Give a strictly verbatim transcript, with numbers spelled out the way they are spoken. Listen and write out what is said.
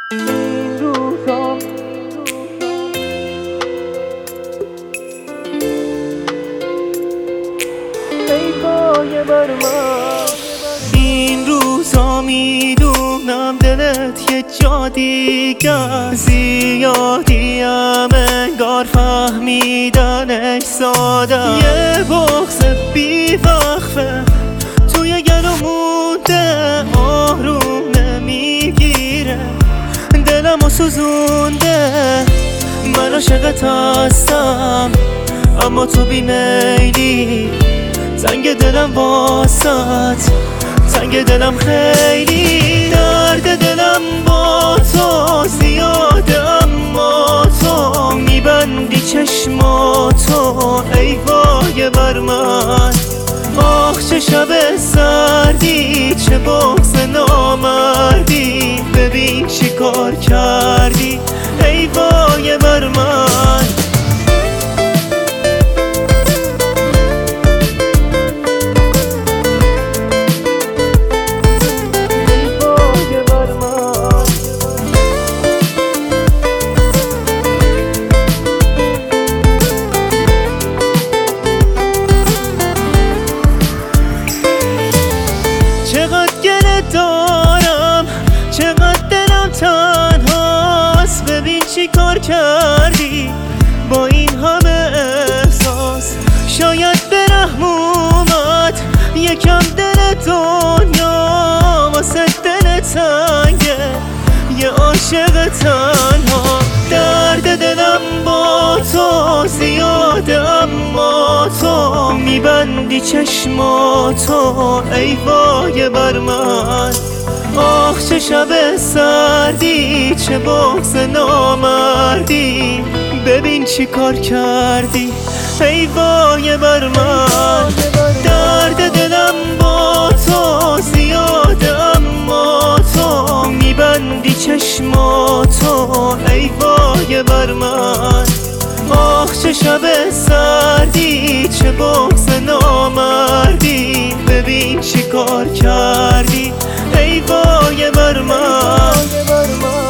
این روزا ای وای بر من، این روزا میدونم دلت یه جا دیگه زیادیم انگار فهمیدنش ساده، یه بغض بی وقفه توی گلو مونده، آروم نمیگیره دلمو سوزونده. من عاشقت هستم اما تو بیمیلی، تنگ دلم واسط، تنگ دلم خیلی، درد دلم با تو زیاده اما تو میبندی چشماتو ای وای بر من. آخ چه شب سردی، چه بغض نامردی، ببین چی کار کردی ای وای بر من. چقدر گله دارم، چقدر دلم تنهاست، ببین چی کار کردی با این همه احساس. شاید به رحم اومد یکم دل دنیا، واسه دل تنگه یه عاشق تنها. درد دلم با تو زیاده اما تو میبندی چشماتو ای وای بر من. آخ چه شب سردی، چه بغض نامردی، ببین چی کار کردی ای وای بر من. درد دلم با تو زیاده اما تو میبندی چشماتو ای وای بر من. آخ چه شب سردی، چه بغض نامردی، ببین چی کار کردی ای وای بر من.